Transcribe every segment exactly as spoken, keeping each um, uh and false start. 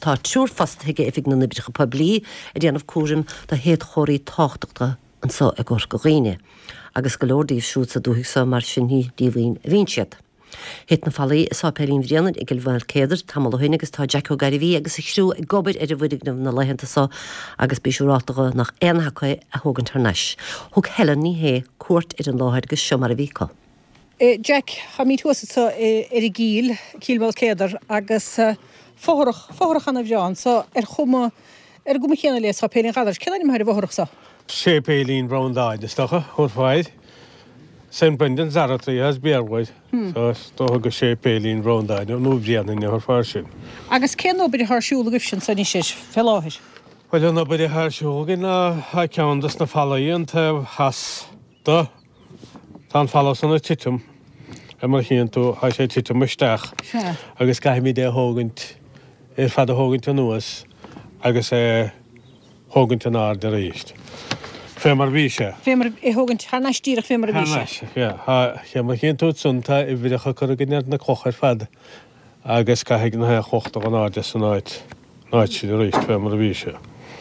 tá trúr fasttheige ifig na nibricha pablí a déanamh cuarim tá héad choirí táchtachta an sa a gur go riine. Agus go leordíobh siúd sa dúigh sa mar sin ní díomhín vínciad. Hét na fallí is sápéirín bhríanad i gilbhar céidir tamil óhain agus tá Jack O'Garivy agus i shrú i gobair ar a bhuidignamh na leihananta sa agus bíisiúrátacha nach éonhacha a thugann tarneis. Thug Helen ní hé cuairt ar an láthir agus seo mar a bhíá. Jack, ha mí tuasa sa ar i gíl, cílbhil céidir agus fóhrach, fóhrach anna bheán, sa ar chuma, ar guma chéanna le sa péilín gadar, céanna ní mar a bhórach sa? sé péilín browndáid is stocha, hwrfáid. Saint Brendan Zaratri has bearwaid. So stocha go sé péilín browndáid, nú bhríanna ní hwrfáir sin. Agus cén nó byrja harsúla gifsin sa ní séis felláhir? Well, yna byrja harsúla na ha ceandas na fallaíon ta has da. Tá'n fallas yn y titum. Ymwyr chi'n to ha sé titum ystach. Agus gael mi de hógant, er fad o hógant yn nŵas. Agus e hógant yn ard yr eist. Femar víse. Femar e hógant harnas dýrach femar víse. Harnas, ja. Ha, ymwyr chi'n to tsunta i fydych o cyrrygynir na cochar fad. Agus gael na ha chocht o'n ard ys yn oed. Noed sydd yr eist femar víse.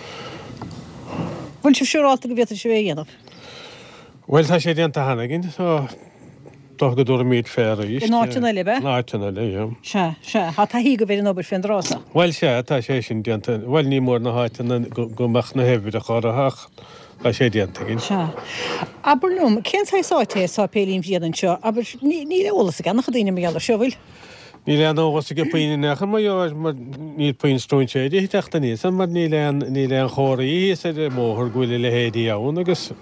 Wel, sy'n siwr alt ag y fiatr sy'n ei enaf? Wel, ta sé dianta hanagin, so doch go dúr míid fer is. Náitina le be? Náitina le, ja. Se, se, ha ta hí go bhir an obair fin drása? Well, se, ta sé sin dianta, well, ní mór na háitina go mach na hefyd a chor a hach, ta sé dianta gin. Se. Aber num, cén sa sáte sa pélín fiadan seo, aber ní le ólas a gan, nach a dýna mi allar seo, vil? Ní le an ógas a ge pwyn yn eich, ma jo, ní pwyn strún sé, di hitachta ní, san mar ní le an chor i, sa móhor gwili le hédi iawn, agus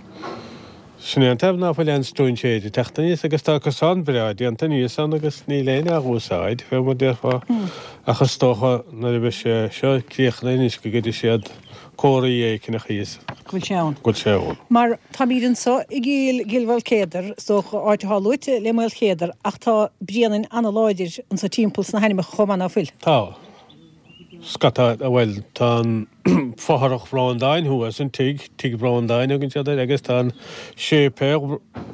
Swn tef na ffyl an strún sé, di techta ní, agus ta casan bread, di anta ní, san agus ní lein a gwsaid, fe mo derfa, achos stocha na rybys seo, crych na nis go gyda siad cór i ei cyn eich is. Gwyl siawn. Gwyl siawn. Mar ta mírin so, i gil gilfel céidir, stoch áit halwyd, le mwyl céidir, ach ta brianin analóidir yn sa tímpuls na hynny mych choman a ffyl. Ta. Skata, wel, ta'n ffoharach Frondain, hwa sy'n tig, tig Frondain, ag yn siarad, agos ta'n sieper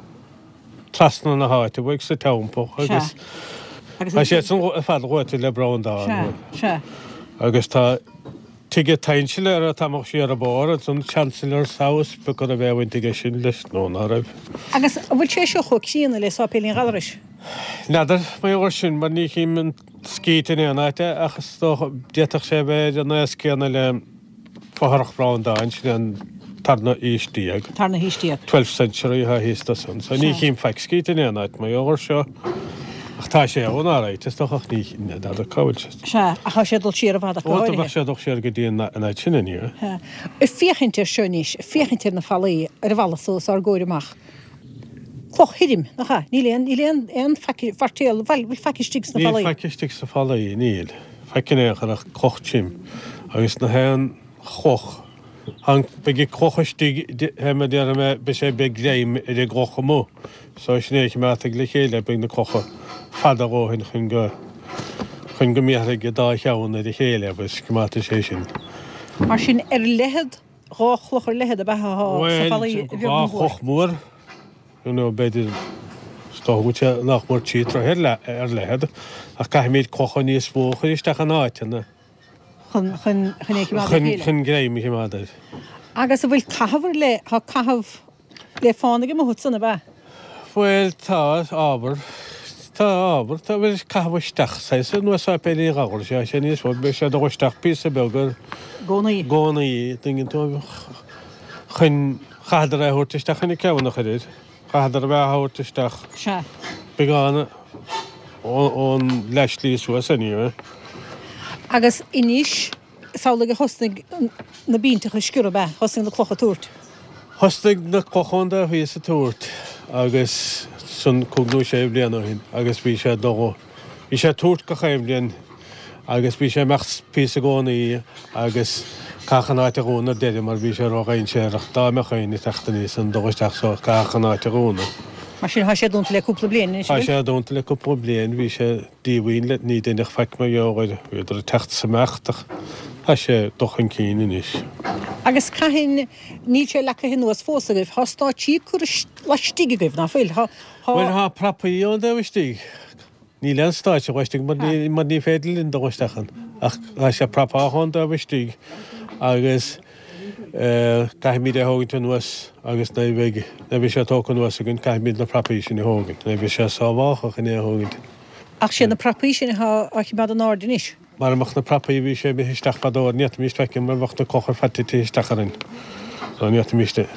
trasna na haet, ag sy'n tawn po, agos... A siet sy'n ffad rwyd le Frondain. Se, se. Agos ta tig y tainsiler a tamach siar a bor, a sy'n chancellor saus, byg o'r fe wynt ag eisiau list nhw'n araf. Agos, wyl che sio chwg sy'n le sa pelin gadarys? Nadar, mae o'r sy'n, mae ni chi'n mynd skýt in éana aite, achos doch dietach sé bheith an éascéanna le fóharach Frondain sin an tarna ístíag. Tarna ístíag. twelfth century ha hísta san. So ní chím feic skýt in éana aite, mae o'r seo. Ach tá sé ón árait, is doch ach ní nedad a cawil sest. Se, ach sé dul siar a fad a cawil. Óta bach sé doch sér go dtíon an ait sinna ní. Y fiechintir seo nís, y fiechintir na fallí ar a falla sós ar góir amach. Cloch hirim, na cha, níl ein, níl ein, ein fartéal, vel, vil fakki stigs na fallí. Níl fakki stigs na fallí, níl. Fakki neach ar a cloch tsim. Agus na hen choch. Han begi cloch stig, hemma der me besé beg greim i det groch mo. Så is neich me at glik hele beg na cloch fadar ó hin chun go chun go méhre ge da cheann i det hele bes gmat sé sin. Mar sin er lehed, rochloch er lehed a beha ha sa fallí. Wel, choch mór. Nå beidir stohúte nach mór títra ar lehead, ach gaith méid cocha níos bóchar isteach an áitina. Chyn, chyn, chyn eich maad Chyn, chyn greim eich maad eich. Agus a bhfuil cahafar le, ha cahaf le fánig am a hwtsan a ba? Wel, ta, aber, ta, aber, ta bhfuil cahaf isteach, saes, nw sa peli gagol, sé sé níos fod, beth sé dag isteach pís a belgar. Góna i. Góna i, dingin to, chyn, chadar a hwrt isteach yn y cewn o'ch edrych. Chadar a bheith hawrt isteach. Se. Begána o'n leislí sú a sanniu. Agus inis, sálig a hosnig na bíntacha sgúr a ba, hosnig na clocha túrt. Hostig na clochonda hís a túrt, agus sun cúgnú sé blian ó hin, agus bhí sé dogo. Bhí sé túrt go chaim blian, agus bhí sé mecht pís a góna í, agus cachan áit a góna deir, mar bhí sé rogain sé rach dá mechain i techtaní san dogisteach so cachan áit a góna. Mar sin ha sé dúnta le cúpla blian, Ha sé dúnta le cúpla blian, bhí sé díhhain le ní dénach feic me jógaid, bhí techt sa mechtach, ha sé dochan cín inis. Agus cahin ní sé lecha hin nuas fósagah, ha stá tí cúr le stigigah na fil. Well, ha prapaí o'n da wistig. Ní le'n stáit a wistig, mar ní fédil yn da wistachan. ach sé prapáán a bhtí agus caiimid é hágann nuas agus na bh na bhí sé tócan nuas a gunn caiimid na prapí sin hágann, na bhí sé sábháach in é hágann. Ach sé na prapí sin a bad an ádain is. Mar amach na prapaí bhí sé bhíisteach fadó net mí feice mar bhachtta cochar fattíisteachcharin net míiste.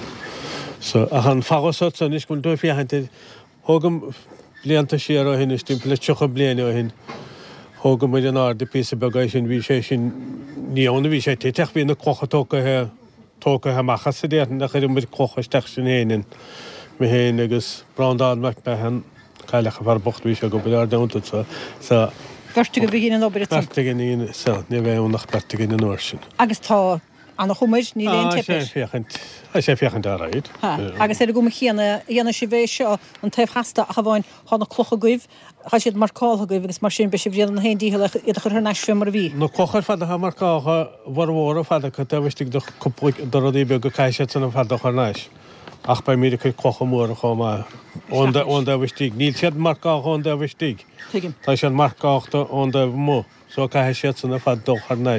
So a an fáá san is gon dúfi hainte thugam blianta sé á hin istí le tucha bliana ó hin thugam mu an áda pí begáis sin bhí sé sin níonna bhí sé téteach bhí na cochatócathe tócathe machchas sa déan nach chuir mu cochaisteach sin héanaan me héin agus bradáach be hen caiilecha bhar bocht bhí se go bear damta sa Gartu go bhí an obair Bertigin í sa ní bheith nach bertigin an nóir sin. Agus tá an chumaid ní léon sé sé fiochan dáid. Agus é go chéanana dhéana si bhéh seo an taobh heasta a bháin hána clocha goibh cha siad marcála goibh agus mar sin be sé bhréad an héondíile iad chu neis fé mar bhí. No cochar fada ha marcácha bharhór a fada chu tahistí do doí be go caiise san an fada chu neis. Ach bei mí chu cocha mór a chomá ón da bhtí. Níl siad marcácha ón da bhtí. Tá sé marcáachta ón da mó, so caiise siad san a fad dochar neis.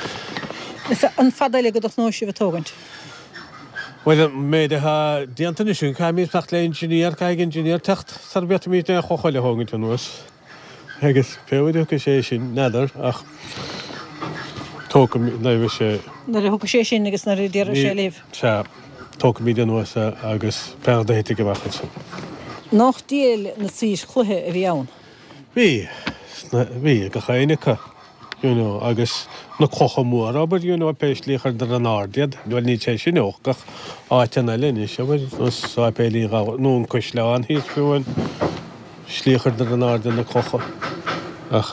Is an fadaile go nó si bh tógant. Well méide ha diantanisisiún caiimí nach le inginíar caiig inginíar techt sar bet mí a chochaile hágann nuas. Agus féidir go sé sin nedar ach tóca bh sé. Na thupa sé sin agus na déar sé léh. Se tóca mí nuas agus peada héite go bhachas. Nach díal na síos chluthe a bhí ann. Bhí bhí go chaanacha agus na cocha mór aber dún péislíchar dar an ádiad, bhil ní sé sin ógach áitena lenne se bhá pélí nún cois leán híos fiúin slíchar dar an ádiad na cocha. Ach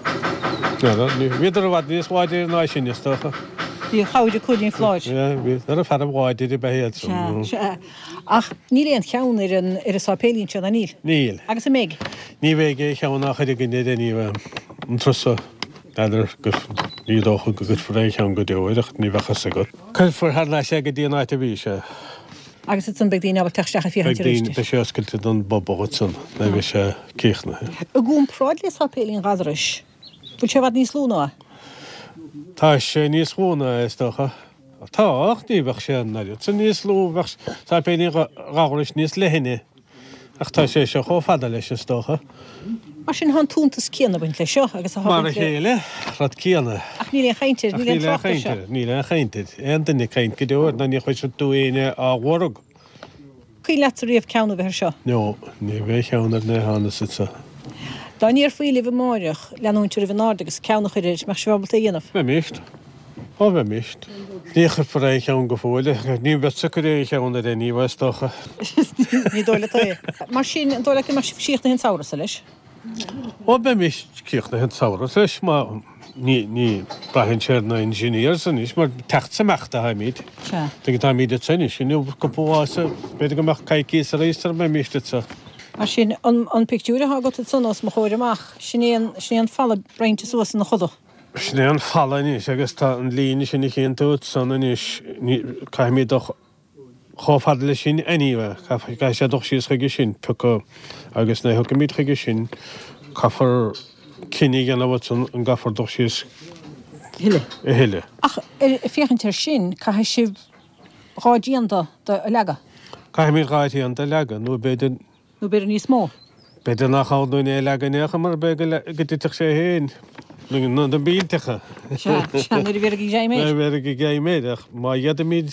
viidir a bhd níos bháidir ná sin istócha. Bhí cháidir chuidín fláid. Bhí ar a fer bháidir i behéad. Ach ní léon cheann ar an ar a sápélín se a níl. Níl. Agus a méid. Ní bhéh cheanna chuidir gine daníh an trusa. Idir gur nídócha go gur rééis an go deoireach ní bhechas a go. Chir fu hena sé go dtíanaid a bhí se. Agus san beag díana teach a fi Be séoscailte don bobbogad san na bhí sé céchna. A gún práid le sápélín gadris. Bú sé bhd níos lúna? Tá sé níos húna istócha. Táach ní bheh sé naiad. San níos lú sápélín garis níos lehinine. Ach tá sé seo cho fada leis istócha. Mar sin han túnta céanana buint le seo agus a Mar a chéile rad céanana. Ach ní le chaintir ní le chaintir. Ní le chaintir. An duine céint go deir na ní chuid dúine á bhharg. Cuí leríomh ceanna bheit seo? No, ní bheith cheannar na hána sa. Dá níor faoile bh máireach leanúintir bh náda agus ceanna chuidir mar sebalta dhéanamh. Be míist. Ó bheith míist. Níchar for éich an go fóile, ní bheith sucr éich anna é ní bhstocha. Ní dóile tá. Mar sin an dóile mar síochna hen saoras leis. Ó be mis cíoch na hen saoras leis má ní brahann séir na inginíir san is mar techt samachta ha míid. Tu tá míad a tsin sin go bhása beidir go meach caiicí a rééistar me míiste sa. Mar sin an picúra ha go san os mo choir amach sin sin falla breinte suas na chodo. Sné an falla níos agus tá an líine sin i chéan túd san is caiimí doch chofad le sin aníhe ga sé doch síos chuige sin pe agus na go míid chuige sin caafar cinnig an bhn an gafar doch síos hiile hiile. Ach féchantir sin cai si rádíanta de lega. Cai mí ráití an de lega nó beidir nó beidir níos mó. Beidir nach cháún é leganécha mar be go dtiteach sé héin. No den bítecha. bhé géméid. bhé go géméideach má iad míid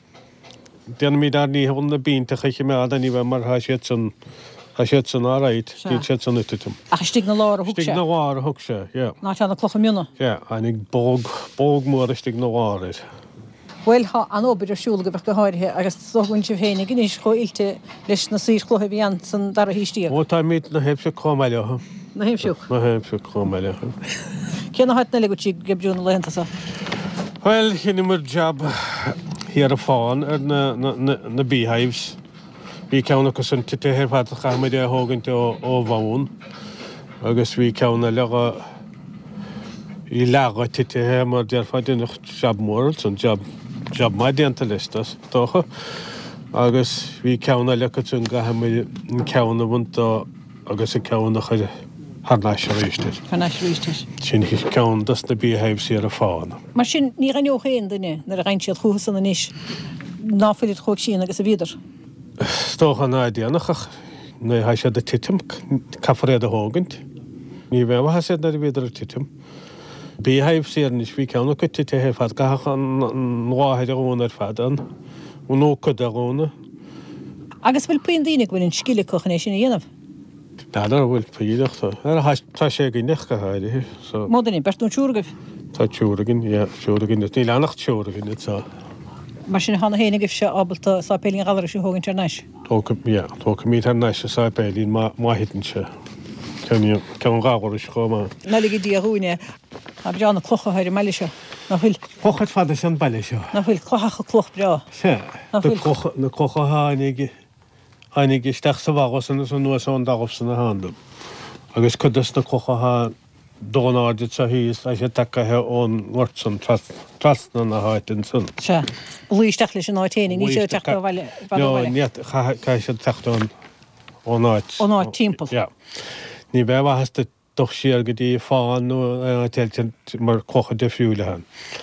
déana míid ar ní hna bíntacha ché me a ní bheith mar sé san sé san áráid í sé san utum. A stig na lá Stig na bhá a thug sé, ná teanna clocha miúna. Ja, anig bóg bóg mór stig na bháid. Bhfuil ha an óbeidir siúla go bh go háirithe agus sohainn si bhéna gníos cho ilte leis na sír chlutha bhíon san dar a hítíí. Ó tá míid na hebse comáilecha. Na héimsúch. Na hebse comáilecha. Céanna háit na legutí gebbrún lenta. Well, chinine mar job hir a fáin ar na beehives. Bhí ceanna go san titéir fat a chaid é thugannta ó bhhaún, agus bhí ceanna lega í lega titithe mar dearfa duach job mór san job job mai déanta listas tócha, agus bhí ceanna lecha tún ga ceanna bhaanta agus a ceanna chuide Harná se ríiste. Chana ríiste. Sin hí ceann das na bíhéibh sí ar a fána. Mar sin ní an chéan duine nar a reinint chusan na níis náfuid chóg sin agus a bhíidir. Stóchan náideanach na ha sé de titim cafaréad a hágant. Ní bheith ha sé na bhéidir titim. Bíhéibh sí níos bhí ceanna go tithe fad gacha an láhead aróna ar fadan ó nó chud aróna. Agus bhfuil puon daine bhfuil scile cochan é sin dhéanamh. Dáar bhfuil paíireachta. Ar tá sé go nech go háirithe. Módaní bertún túrgah. Tá túragin, túragin, ní leannach túragin tá. Mar sin hána héana gih se ábalta sápélín galra sí hógann neis. Tóca mí ar neis a sápélín máhitan se. Cean gáhar is chomá. Nalig dí a rúine a breanna clocha ir meile se. Na bhfuil Chochat fada an bailile seo. na bhfuil clochacha cloch bra. Se na cocha hánig hánig isteach sa bhagus san san nuas an dagh san na handam. Agus chudas na cocha há dónáide sa híos a sé takethe ón Lortson trasna na háitin san. Se luisteach leis an áitéine ní sé teach bhile. No, ní cai sé techtón ónáid. Ónáid timppel. Ja. Ní bheith hasasta doch siar go dtí fáin nó teilte mar cocha de fiúla han.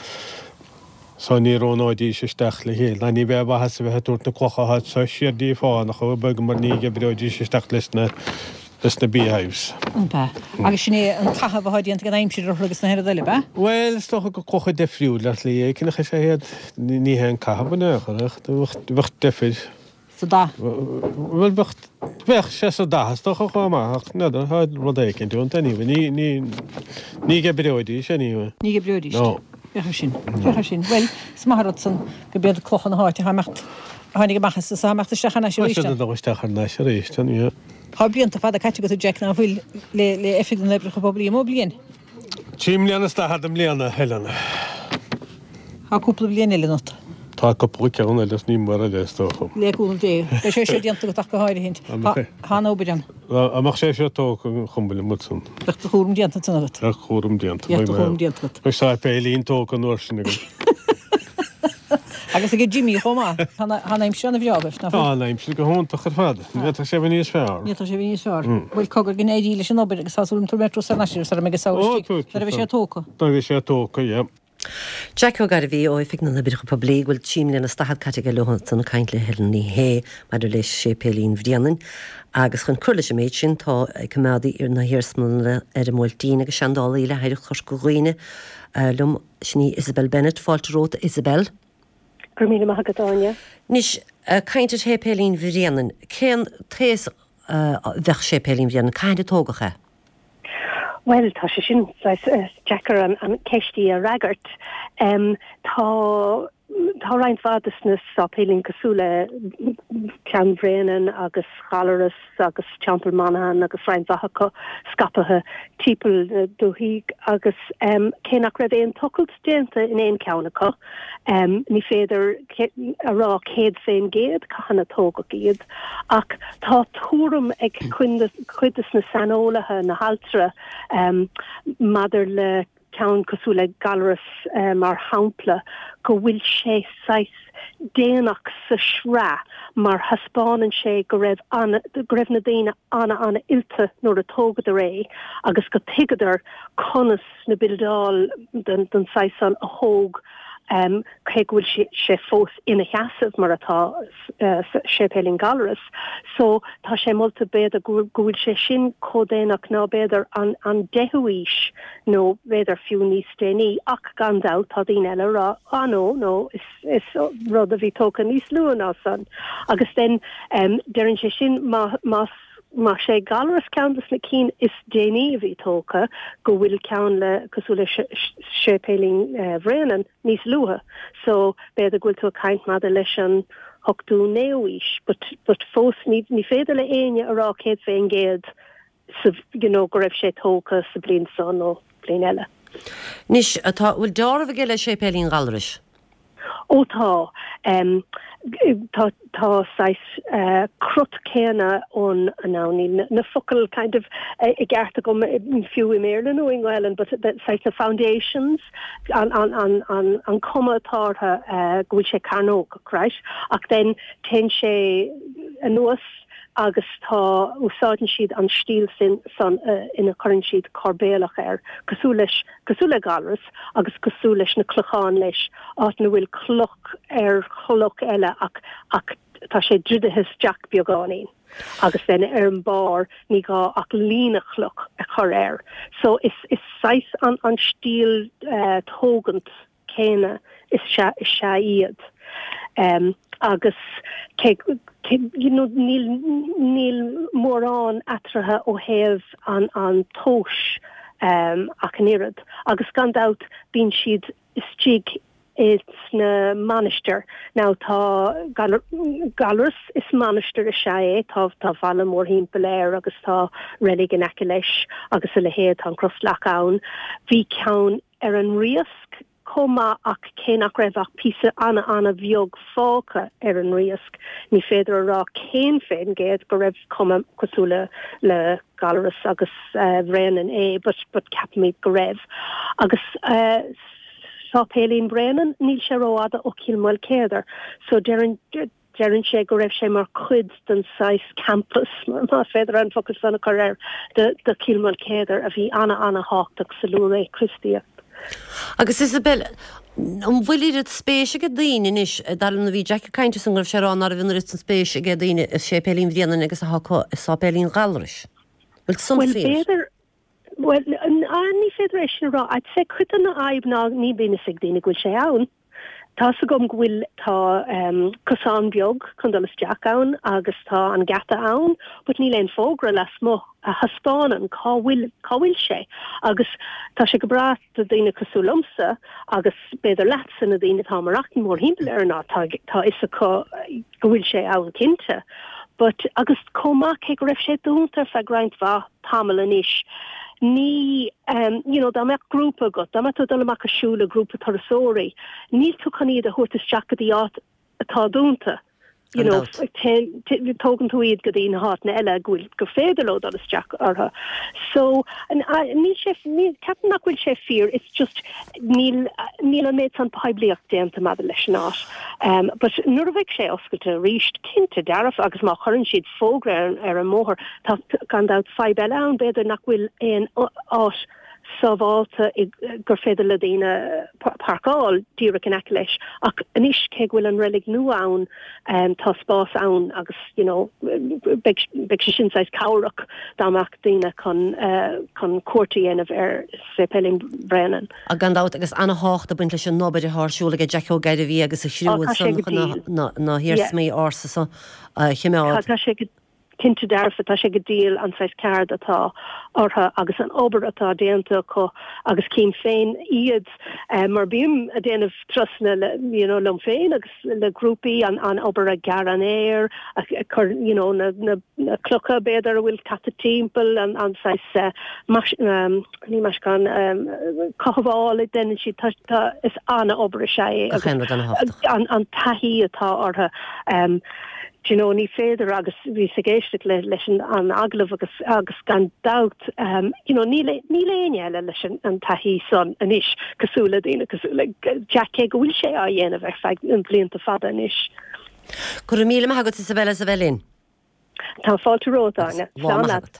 Sa ní rónáidí sé steach le héal. Na ní bheith has bheith dúirt na cocha hat sa siar dí fáin nach chu bag mar ní gebreidí sé steach leis na leis na bíhéibs. Ba. Agus sinné an chacha bhhaidíanta gan aimsir agus na head eile ba? Well, stocha go cocha de fiúla le cinna sé héad ní hen cahabna chuach bhacht defid. Sa dá. Well bhacht bheith sé sa dahas stocha chuach neidir háid rud écinn dún taníh ní ní ní gebreidí sé ní. Ní breúdí. No. Bechar sin. Bechar sin. Well, smaharad san go bead clochan na háite hamecht. Hánig machchas sa hamecht steach na sé ríiste. Dóisteach na sé ríiste, ní. Há blianta fada caite go Jack na bhfuil le le effig an lebre poblí mó blian. Tím leanana sta hadam leanana helena. Há cúpla blian eile nota. Tá go puceanna leis ní mar a leis tócha. Léún dé. Be sé sé dianta go take háide hint. Há óbeidan. Amach sé sé tó chumbal mutsun. Bechtta chóm dianta tangat. Ar chóm dianta. chóm dianta. Bech sa pélín tó an nuair sin. Agus a Jimmy chomá hána im seanna bheabh na. Tá naim si go húnta chu fada. Ní sé bh níos fear. Ní sé bhí níos fear. Bhfuil cogur gin éí leis an obair agus sáúm tú metro san naisiú sa me saoí. Dar bheith sé tóca. Tá bhí sé tóca, ja. Jack ó gar bhí ó fig na bit poblí bhfuil tíimlína na stahad caite lehan san caiint le helan ní hé mar leis sé pélín bhríanan agus chun chuirla sé méid sin tá cumadaí ar na hirsmanna ar an mhiltíine agus seandála í le heidir chus go roioine lum sní Isabel Bennett fáilte róta Isabel. Gurmíle Magadáine. Nis caiinte sé pélín bhríanan cén tréas bheith sé pélín bhríanan caiinte tógacha. Well, tá sé sin Jackar an ceistí a ragart. Um, tá tá rein fadasnas á pélín cosúla cean bhréanan agus chalaras agus Champel Monaghan agus rein facha scapathe típal dúthaigh agus um, cénach raibh éon tucailt déanta in éon ceannacha. Um, ní féidir a rá céad féin géad caihanna tóga géad ach tá túram ag chuidas na sanolaithe na haltra um, madidir le ceann cosúla galras um, mar hampla go bhfuil sé sais déanach sa shrá mar haspáin sé go raibh go raibh na daine anna anna ilte nóair a tógad a ré agus go tuigeadar conas na bildáil den den saisan a hóg um, chéhfuil sé, sé fós ina cheasamh mar atá uh, sé pélín galras. So tá sé molta béad a gúil sé sin códénach ná béidir an, an dehuís nó béidir fiú níos déní ach gandá tá dín eile rá ah no, no, is, is rud a bhí tóca níos luúan á san. Agus den um, deann sé sin má Má sé galras ceantas na cín is déní a bhí tóca go bhfuil ceann le cosúla sé pélín bhréanan níos luatha. So béad a gúil tú a caint mad leis an hochtú néuís, but but fós ní ní féidir le aine a rá céad féin géad sa you know, go raibh sé tóca sa blion son ó blion eile. Nis atá bhfuil dearbh a le sé pélín galras. Ó tá um, tá tá sais uh, crut céna ón anáí na focail kind of uh, I gcearta go fiú im Ireland ó England, but that sais the foundations an an an an an cuma atátha uh, go bhfuil sé carnóg, right? Ach then ten sé anuas agus tá úsáidn siad an stíl sin san uh, ina chuann siad corbéalach ar cosú leis cosúla galras agus cosú leis na clochán leis áit na bhfuil cloch ar chloch eile ach ach tá sé dridahis Jack beagáin. agus then ar an bar ní gá ach lína chloch a chur air. So is is sais an an stíl uh, tógant céine is se is se iad. Um, agus ke, ke, you know, níl níl mórán atrathe ó heh an an tóis um, ach an irid. Agus gandát bín siad stig it's na manister. Now tá gal galras is manister a sé tá tá falla mór himpeléir agus tá relig an ekileis agus a lehéad an crosslachán. Bhí ceann ar an riasc coma ach cénach raibh ach písa anna anna bheog fáca ar an riasc. Ní féidir rá cén féin géad go raibh cuma cosúla le galras agus uh, bhréan é, but, but capmid go raibh. Agus uh, Tá Pélín Brennan níl sé róada ó Kilmuil Céadar. So deran deran sé go raibh sé mar chuid den sais campus mar má féidir an focus an choir de de Kilmuil Céadar a bhí anna anna háach sa Lúré Christia. Agus Isabel, an bhfuil iad spéise go daine is dal na bhí Jack Cainte san raibh sé rán ar a bhíon rit an spéise go daine is sé Pélín Brennan agus a há sa Pélín Galris. Bhfuil son féidir. Well, ní féidir rá, I'd say chuta na aib ná ní bína sig dína gúil sé ann. Tá sa gom gúil tá um, cosán beag chun Jack ann agus tá an gata ann, but ní leon fógra las mo a haspánan cá bhfuil sé. Agus tá sé go brat a dína cosú lomsa agus beidir latsan a dína tá marachn mór himpel ar ná tá, tá is a go bhfuil sé ann cinnte. But agus comach ag raibh sé dúntar fe graint bha tamil inis. Ní, um, you know, da meach grúpa go, da meach dala meach a siúla grúpa tarasóri. Ní tu chaníad a hurtas jackadí át atá dúnta. You know, tógan tú iad go dtín hát na eile gúil go féidirló dal is Jack artha. So, and ní sé, ní, captain nach bhfuil sé fear, it's just níl níl an méid san paibliach déanta mad leis nát. Um, but nuair bheith sé oscailte ríist cinnte daraf agus má churann siad fógra ar an móthir tá gandát five eile an beidir nach bhfuil éon át sábháilta gur féidir le daoine parcáil díreach an eice leis ach anis cé bhfuil an relig nu ann um, tá spás ann agus you know beag sé sin sais cabhraach dámach daoine chun uh, chun cuairtaí anamh ar sé Pélín Brennan. A gandát agus anna hácht a buint leis an nóbaidir thsúla go Jack O'Gaidir bhí agus a siúil san na hirsmí ása sa chiimeáid. Tá sé cinnte darfa tá sé go díal an sais card atá ortha agus an obair atá déanta có agus cín féin iad uh, mar bíam a déanamh trasna le you know lom féin agus le grúpaí an an obair a gar an éir chur you know na na, na clocha beidir bhfuil cata timppel an an sais uh, mas, um, ní mas gan um, cohabháil den si tá is anna obair sé an an taí atá ortha um, you know, ní féidir agus bhí sa géiste le leis an aglah agus agus gan dat um, you know, ní léine eile leis an taí son anis cosúla daoine cosúla Jack go bhfuil sé á dhéanamh ar feid an blianta fada anis. Cur míle agat Isabella Isabellin. Tá fáilte rótáine.